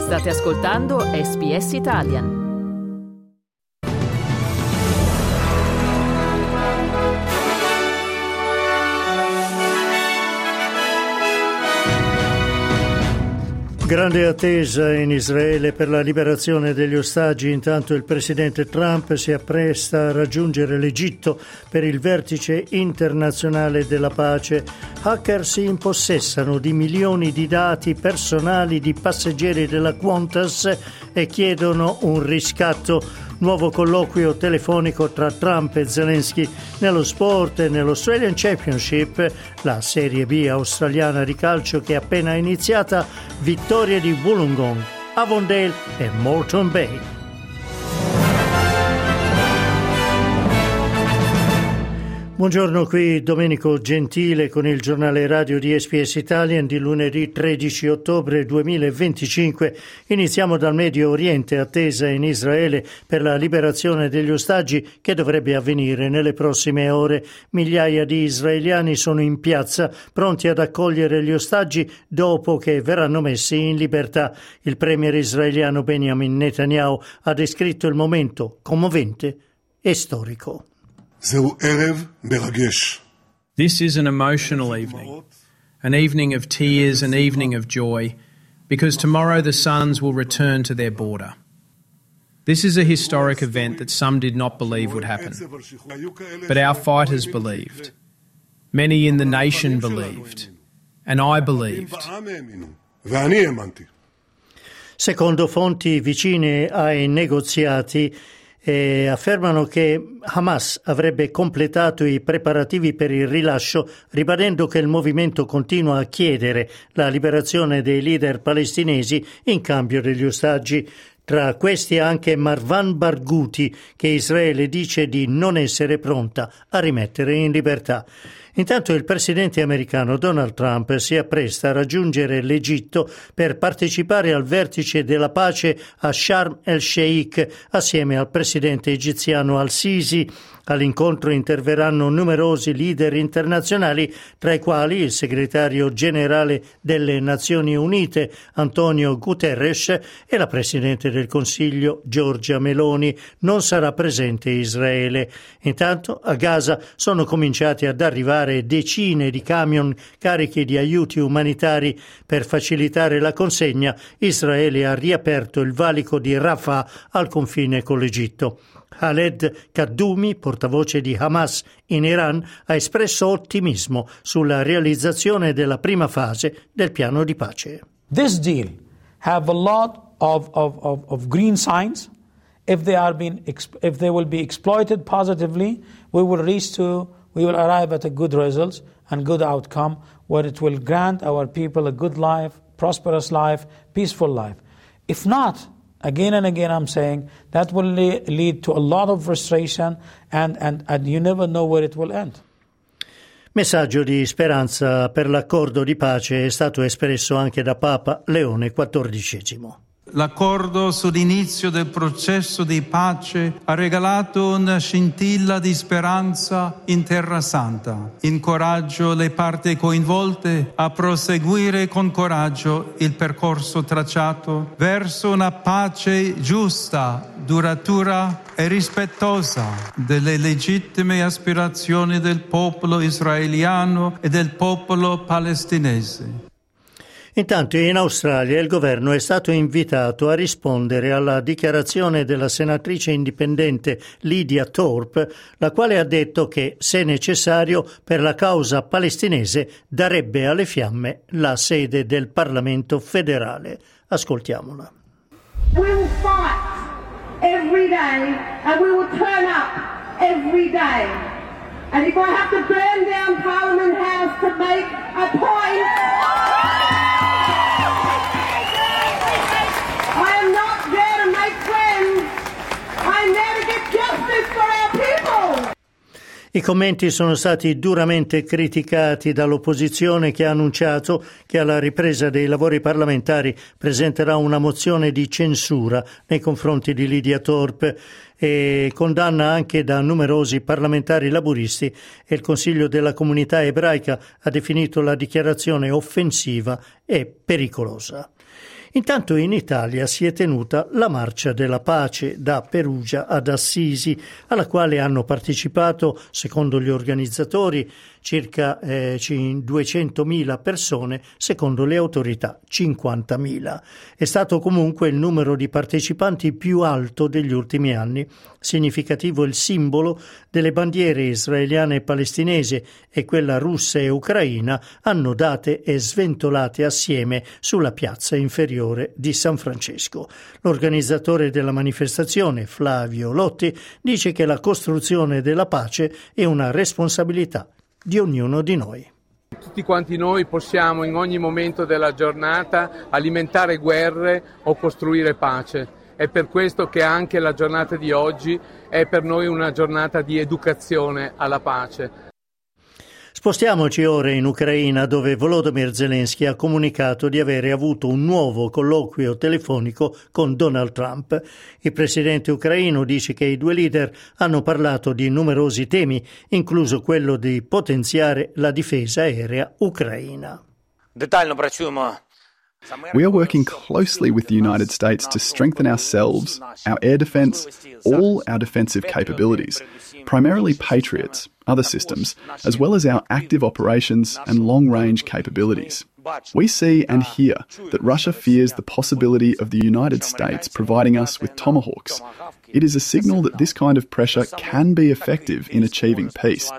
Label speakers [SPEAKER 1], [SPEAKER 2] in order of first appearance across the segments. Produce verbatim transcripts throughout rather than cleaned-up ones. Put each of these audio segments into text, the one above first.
[SPEAKER 1] State ascoltando S B S Italian.
[SPEAKER 2] Grande attesa in Israele per la liberazione degli ostaggi. Intanto il presidente Trump si appresta a raggiungere l'Egitto per il vertice internazionale della pace. Hacker si impossessano di milioni di dati personali di passeggeri della Qantas e chiedono un riscatto. Nuovo colloquio telefonico tra Trump e Zelensky. Nello sport e nell'Australian Championship, la Serie B australiana di calcio che è appena iniziata, vittorie di Wollongong, Avondale e Moreton Bay. Buongiorno, qui Domenico Gentile con il giornale radio di S B S Italian di lunedì tredici ottobre duemilaventicinque. Iniziamo dal Medio Oriente, attesa in Israele per la liberazione degli ostaggi che dovrebbe avvenire nelle prossime ore. Migliaia di israeliani sono in piazza pronti ad accogliere gli ostaggi dopo che verranno messi in libertà. Il premier israeliano Benjamin Netanyahu ha descritto il momento commovente e storico.
[SPEAKER 3] This is an emotional evening, an evening of tears, an evening of joy, because tomorrow the sons will return to their border. This is a historic event that some did not believe would happen, but our fighters believed. Many in the nation believed, and I believed.
[SPEAKER 2] Secondo fonti vicine ai negoziati, E affermano che Hamas avrebbe completato i preparativi per il rilascio, ribadendo che il movimento continua a chiedere la liberazione dei leader palestinesi in cambio degli ostaggi. Tra questi anche Marwan Barghouti, che Israele dice di non essere pronta a rimettere in libertà. Intanto il presidente americano Donald Trump si appresta a raggiungere l'Egitto per partecipare al vertice della pace a Sharm el-Sheikh assieme al presidente egiziano al-Sisi. All'incontro interverranno numerosi leader internazionali, tra i quali il segretario generale delle Nazioni Unite Antonio Guterres e la presidente del Consiglio Giorgia Meloni. Non sarà presente Israele. Intanto a Gaza sono cominciati ad arrivare decine di camion carichi di aiuti umanitari. Per facilitare la consegna, Israele ha riaperto il valico di Rafah al confine con l'Egitto. Khaled Kaddoumi, portavoce di Hamas in Iran, ha espresso ottimismo sulla realizzazione della prima fase del piano di pace.
[SPEAKER 4] This deal have a lot of, of, of, of green signs. If they are being, if they will be exploited positively, we will reach to, we will arrive at a good result and good outcome where it will grant our people a good life, prosperous life, peaceful life. If not, again and again I'm saying, that will lead to a lot of frustration and, and, and you never know where it will end.
[SPEAKER 2] Messaggio di speranza per l'accordo di pace è stato espresso anche da Papa Leone quattordicesimo.
[SPEAKER 5] L'accordo sull'inizio del processo di pace ha regalato una scintilla di speranza in Terra Santa. Incoraggio le parti coinvolte a proseguire con coraggio il percorso tracciato verso una pace giusta, duratura e rispettosa delle legittime aspirazioni del popolo israeliano e del popolo palestinese.
[SPEAKER 2] Intanto in Australia il governo è stato invitato a rispondere alla dichiarazione della senatrice indipendente Lydia Thorpe, la quale ha detto che, se necessario, per la causa palestinese darebbe alle fiamme la sede del Parlamento federale. Ascoltiamola.
[SPEAKER 6] We will fight every day and we will turn up every day. And if I have to burn down Parliament House to make a point, I am not there to make friends. I am there to get justice for our people.
[SPEAKER 2] I commenti sono stati duramente criticati dall'opposizione, che ha annunciato che alla ripresa dei lavori parlamentari presenterà una mozione di censura nei confronti di Lydia Thorpe, e condanna anche da numerosi parlamentari laburisti, e il Consiglio della Comunità Ebraica ha definito la dichiarazione offensiva e pericolosa. Intanto in Italia si è tenuta la Marcia della Pace da Perugia ad Assisi, alla quale hanno partecipato, secondo gli organizzatori, circa eh, duecentomila persone, secondo le autorità cinquantamila. È stato comunque il numero di partecipanti più alto degli ultimi anni. Significativo il simbolo delle bandiere israeliane e palestinese e quella russa e ucraina annodate e sventolate assieme sulla piazza inferiore di San Francesco. L'organizzatore della manifestazione, Flavio Lotti, dice che la costruzione della pace è una responsabilità di ognuno di noi.
[SPEAKER 7] Tutti quanti noi possiamo in ogni momento della giornata alimentare guerre o costruire pace. È per questo che anche la giornata di oggi è per noi una giornata di educazione alla pace.
[SPEAKER 2] Spostiamoci ora in Ucraina, dove Volodymyr Zelensky ha comunicato di avere avuto un nuovo colloquio telefonico con Donald Trump. Il presidente ucraino dice che i due leader hanno parlato di numerosi temi, incluso quello di potenziare la difesa aerea ucraina.
[SPEAKER 8] Детально працюємо.
[SPEAKER 9] We are working closely with the United States to strengthen ourselves, our air defence, all our defensive capabilities, primarily Patriots, other systems, as well as our active operations and long-range capabilities. We see and hear that Russia fears the possibility of the United States providing us with Tomahawks. It is a signal that this kind of pressure can be effective in achieving peace.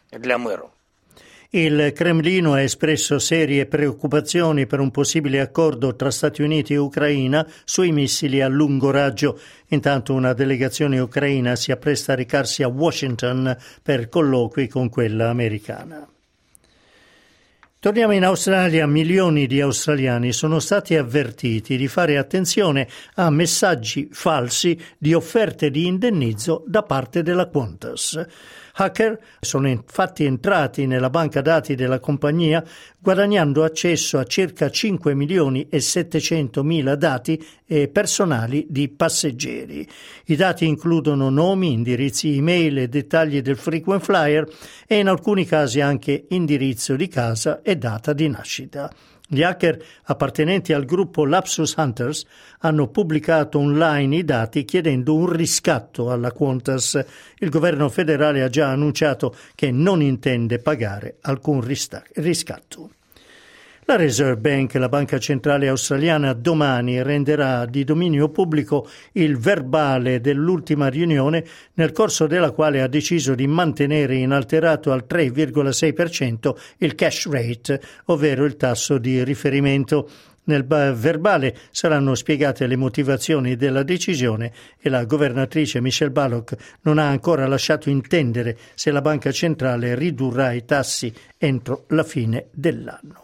[SPEAKER 2] Il Cremlino ha espresso serie preoccupazioni per un possibile accordo tra Stati Uniti e Ucraina sui missili a lungo raggio. Intanto una delegazione ucraina si appresta a recarsi a Washington per colloqui con quella americana. Torniamo in Australia. Milioni di australiani sono stati avvertiti di fare attenzione a messaggi falsi di offerte di indennizzo da parte della Qantas. Hacker sono infatti entrati nella banca dati della compagnia guadagnando accesso a circa cinque milioni e settecentomila dati e personali di passeggeri. I dati includono nomi, indirizzi email e dettagli del frequent flyer e in alcuni casi anche indirizzo di casa e data di nascita. Gli hacker appartenenti al gruppo Lapsus Hunters hanno pubblicato online i dati chiedendo un riscatto alla Qantas. Il governo federale ha già annunciato che non intende pagare alcun riscatto. La Reserve Bank, la banca centrale australiana, domani renderà di dominio pubblico il verbale dell'ultima riunione, nel corso della quale ha deciso di mantenere inalterato al tre virgola sei per cento il cash rate, ovvero il tasso di riferimento. Nel verbale saranno spiegate le motivazioni della decisione e la governatrice Michelle Bullock non ha ancora lasciato intendere se la banca centrale ridurrà i tassi entro la fine dell'anno.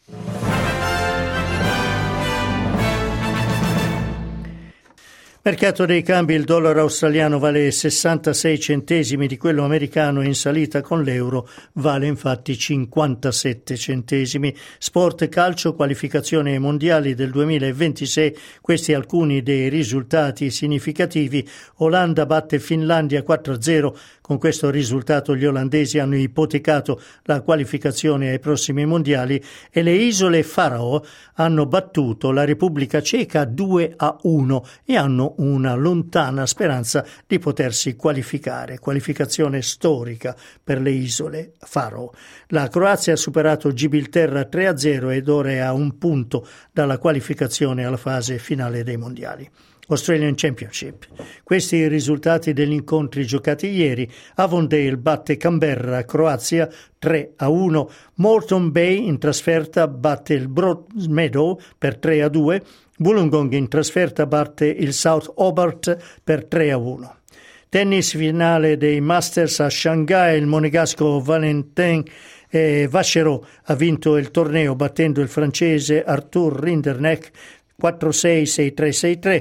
[SPEAKER 2] Mercato dei cambi: il dollaro australiano vale sessantasei centesimi di quello americano, in salita con l'euro vale infatti cinquantasette centesimi. Sport, calcio, qualificazione ai mondiali del duemilaventisei, questi alcuni dei risultati significativi. Olanda batte Finlandia quattro a zero. Con questo risultato gli olandesi hanno ipotecato la qualificazione ai prossimi mondiali e le isole Faroe hanno battuto la Repubblica Ceca due a uno e hanno una lontana speranza di potersi qualificare, qualificazione storica per le isole Faroe. La Croazia ha superato Gibilterra tre a zero ed ora è a un punto dalla qualificazione alla fase finale dei mondiali. Australian Championship. Questi i risultati degli incontri giocati ieri. Avondale batte Canberra, Croazia tre a uno. Moreton Bay in trasferta batte il Broadmeadow per tre a due. Wollongong in trasferta batte il South Hobart per tre a uno. Tennis finale dei Masters a Shanghai. Il monegasco Valentin eh, Vacheron ha vinto il torneo battendo il francese Arthur Rinderknecht quattro a sei, sei a tre, sei a tre.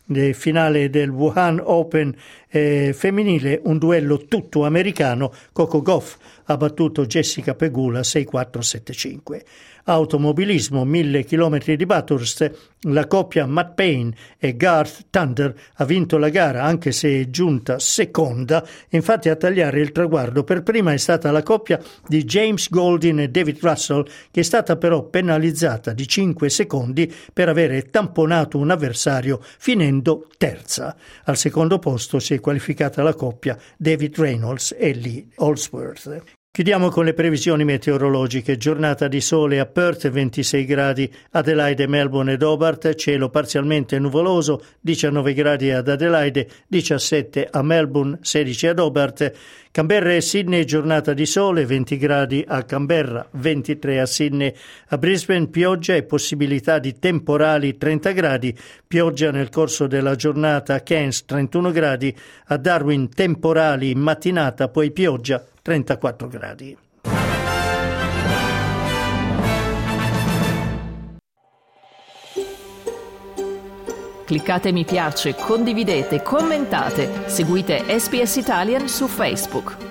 [SPEAKER 2] finale del Wuhan Open eh, femminile, un duello tutto americano. Coco Gauff ha battuto Jessica Pegula sei quattro sette cinque. Automobilismo, mille chilometri di Bathurst, la coppia Matt Payne e Garth Thunder ha vinto la gara, anche se è giunta seconda. Infatti a tagliare il traguardo per prima è stata la coppia di James Goldin e David Russell, che è stata però penalizzata di cinque secondi per avere tamponato un avversario, finendo terza. Al secondo posto si è qualificata la coppia David Reynolds e Lee Holdsworth. Chiudiamo con le previsioni meteorologiche. Giornata di sole a Perth, ventisei gradi, Adelaide, Melbourne ed Hobart, cielo parzialmente nuvoloso, diciannove gradi ad Adelaide, diciassette a Melbourne, sedici ad Hobart. Canberra e Sydney, giornata di sole, venti gradi a Canberra, ventitré a Sydney. A Brisbane pioggia e possibilità di temporali, trenta gradi, pioggia nel corso della giornata a Cairns, trentuno gradi, a Darwin temporali in mattinata, poi pioggia, trentaquattro gradi.
[SPEAKER 1] Cliccate mi piace, condividete, commentate, seguite S B S Italian su Facebook.